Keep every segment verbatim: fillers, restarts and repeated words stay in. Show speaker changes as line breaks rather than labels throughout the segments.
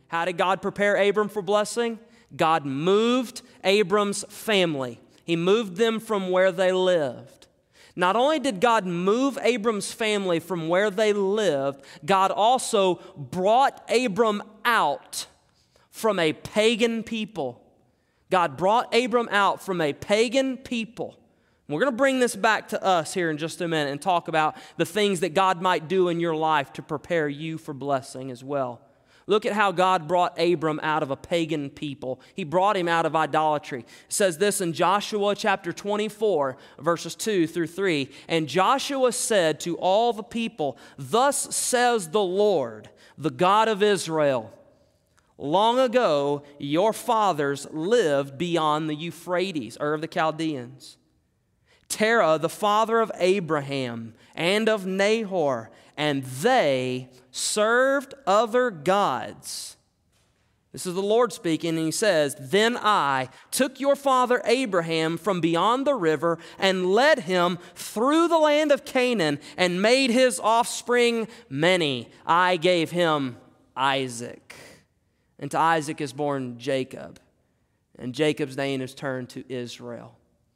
How did God prepare Abram for blessing? God moved Abram's family. He moved them from where they lived. Not only did God move Abram's family from where they lived, God also brought Abram out from a pagan people. God brought Abram out from a pagan people. We're going to bring this back to us here in just a minute and talk about the things that God might do in your life to prepare you for blessing as well. Look at how God brought Abram out of a pagan people. He brought him out of idolatry. It says this in Joshua chapter twenty-four, verses two through three. And Joshua said to all the people, "Thus says the Lord, the God of Israel, long ago your fathers lived beyond the Euphrates," or of the Chaldeans. "Terah, the father of Abraham and of Nahor, and they served other gods." This is the Lord speaking, and he says, "Then I took your father Abraham from beyond the river and led him through the land of Canaan and made his offspring many. I gave him Isaac. And to Isaac is born Jacob, and Jacob's name is turned to Israel."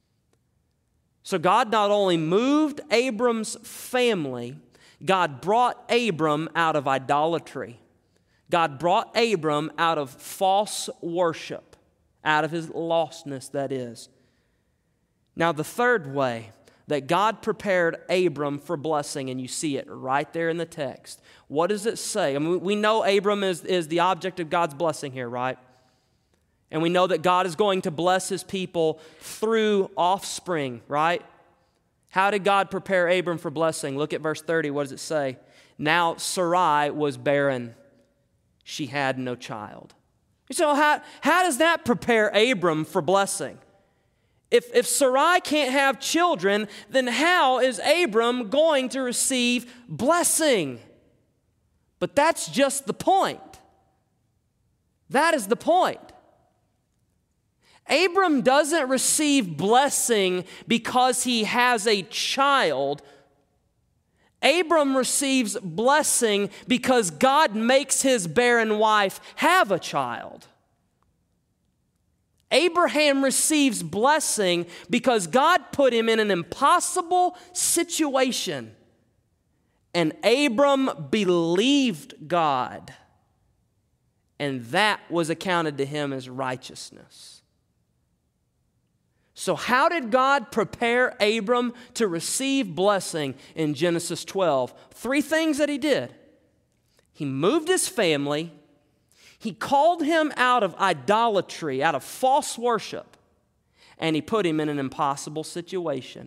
So God not only moved Abram's family, God brought Abram out of idolatry. God brought Abram out of false worship, out of his lostness, that is. Now, the third way that God prepared Abram for blessing, and you see it right there in the text. What does it say? I mean, we know Abram is, is the object of God's blessing here, right? And we know that God is going to bless his people through offspring, right? How did God prepare Abram for blessing? Look at verse thirty. What does it say? "Now Sarai was barren. She had no child." So how, how does that prepare Abram for blessing? If, if Sarai can't have children, then how is Abram going to receive blessing? But that's just the point. That is the point. Abram doesn't receive blessing because he has a child. Abram receives blessing because God makes his barren wife have a child. Abraham receives blessing because God put him in an impossible situation. And Abram believed God, and that was accounted to him as righteousness. So how did God prepare Abram to receive blessing in Genesis twelve? Three things that he did. He moved his family. He called him out of idolatry, out of false worship, and he put him in an impossible situation.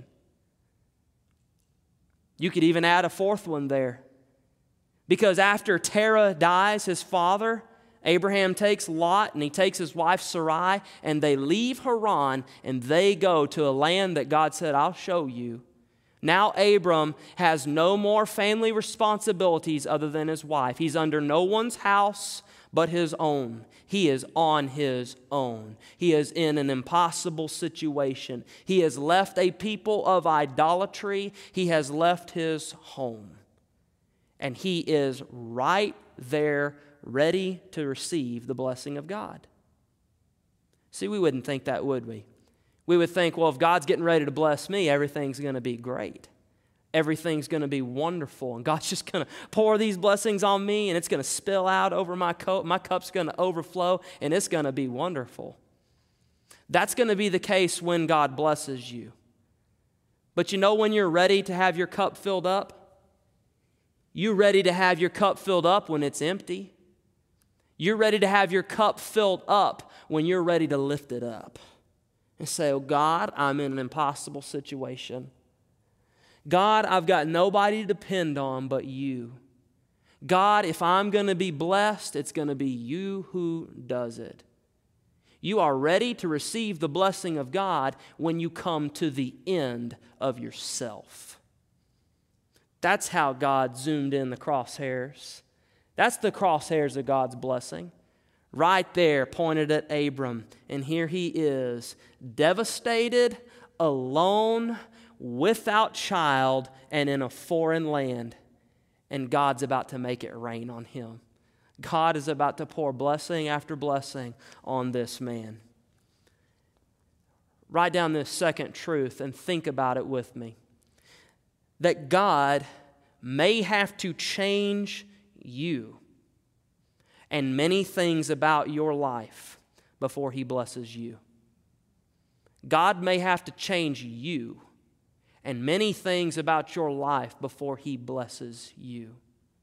You could even add a fourth one there. Because after Terah dies, his father, Abraham takes Lot and he takes his wife Sarai, and they leave Haran and they go to a land that God said, "I'll show you." Now Abram has no more family responsibilities other than his wife. He's under no one's house but his own. He is on his own. He is in an impossible situation. He has left a people of idolatry. He has left his home. And he is right there ready to receive the blessing of God. See, we wouldn't think that, would we? We would think, well, if God's getting ready to bless me, everything's going to be great. Everything's going to be wonderful, and God's just going to pour these blessings on me, and it's going to spill out over my cup. My cup's going to overflow, and it's going to be wonderful. That's going to be the case when God blesses you. But you know when you're ready to have your cup filled up? You're ready to have your cup filled up when it's empty. You're ready to have your cup filled up when you're ready to lift it up and say, "Oh God, I'm in an impossible situation. God, I've got nobody to depend on but you. God, if I'm going to be blessed, it's going to be you who does it." You are ready to receive the blessing of God when you come to the end of yourself. That's how God zoomed in the crosshairs. That's the crosshairs of God's blessing. Right there, pointed at Abram. And here he is, devastated, alone, without child, and in a foreign land. And God's about to make it rain on him. God is about to pour blessing after blessing on this man. Write down this second truth and think about it with me. That God may have to change you and many things about your life before He blesses you. God may have to change you and many things about your life before He blesses you.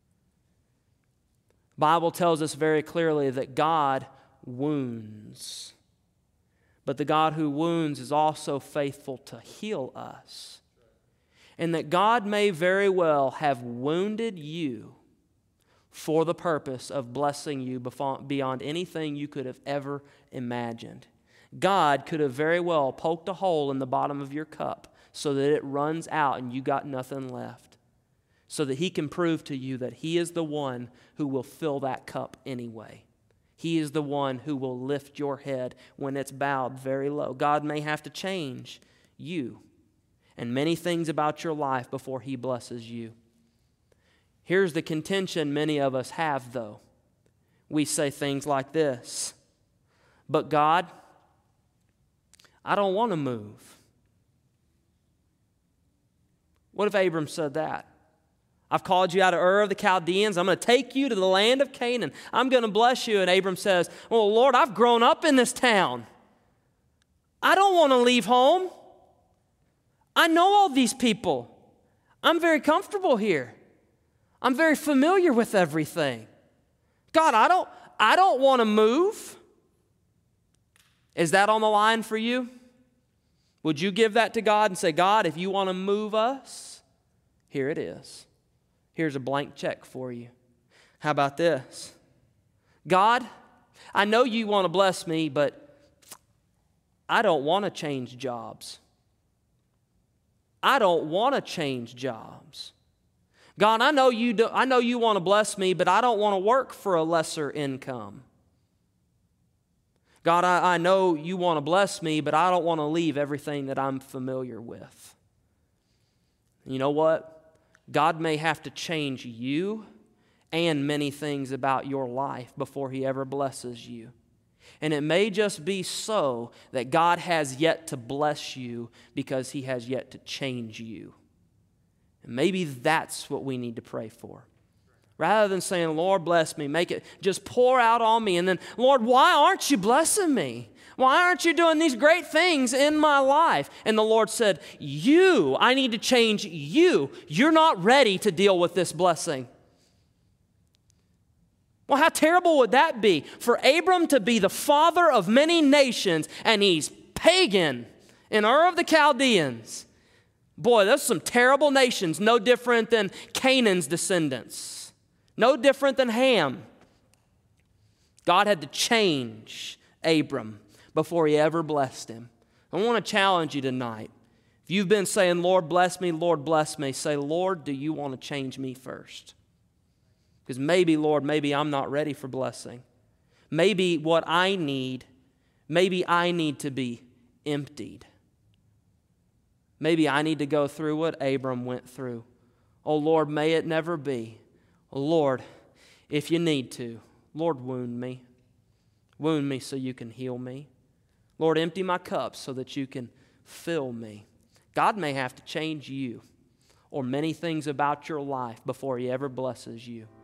The Bible tells us very clearly that God wounds. But the God who wounds is also faithful to heal us. And that God may very well have wounded you for the purpose of blessing you beyond anything you could have ever imagined. God could have very well poked a hole in the bottom of your cup so that it runs out and you got nothing left, so that He can prove to you that He is the one who will fill that cup anyway. He is the one who will lift your head when it's bowed very low. God may have to change you and many things about your life before He blesses you. Here's the contention many of us have, though. We say things like this: but God, I don't want to move. What if Abram said that? I've called you out of Ur of the Chaldeans. I'm going to take you to the land of Canaan. I'm going to bless you. And Abram says, well, Lord, I've grown up in this town. I don't want to leave home. I know all these people. I'm very comfortable here. I'm very familiar with everything. God, I don't, I don't want to move. Is that on the line for you? Would you give that to God and say, God, if you want to move us, here it is. Here's a blank check for you. How about this? God, I know you want to bless me, but I don't want to change jobs. I don't want to change jobs. God, I know you do, I know you want to bless me, but I don't want to work for a lesser income. God, I, I know you want to bless me, but I don't want to leave everything that I'm familiar with. You know what? God may have to change you and many things about your life before He ever blesses you. And it may just be so that God has yet to bless you because He has yet to change you. And maybe that's what we need to pray for. Rather than saying, Lord, bless me, make it, just pour out on me. And then, Lord, why aren't you blessing me? Why aren't you doing these great things in my life? And the Lord said, you, I need to change you. You're not ready to deal with this blessing. Well, how terrible would that be for Abram to be the father of many nations and he's pagan in Ur of the Chaldeans? Boy, those are some terrible nations, no different than Canaan's descendants, no different than Ham. God had to change Abram before He ever blessed him. I want to challenge you tonight. If you've been saying, Lord, bless me, Lord, bless me, say, Lord, do you want to change me first? Because maybe, Lord, maybe I'm not ready for blessing. Maybe what I need, maybe I need to be emptied. Maybe I need to go through what Abram went through. Oh, Lord, may it never be. Oh, Lord, if you need to, Lord, wound me. Wound me so you can heal me. Lord, empty my cup so that you can fill me. God may have to change you or many things about your life before He ever blesses you.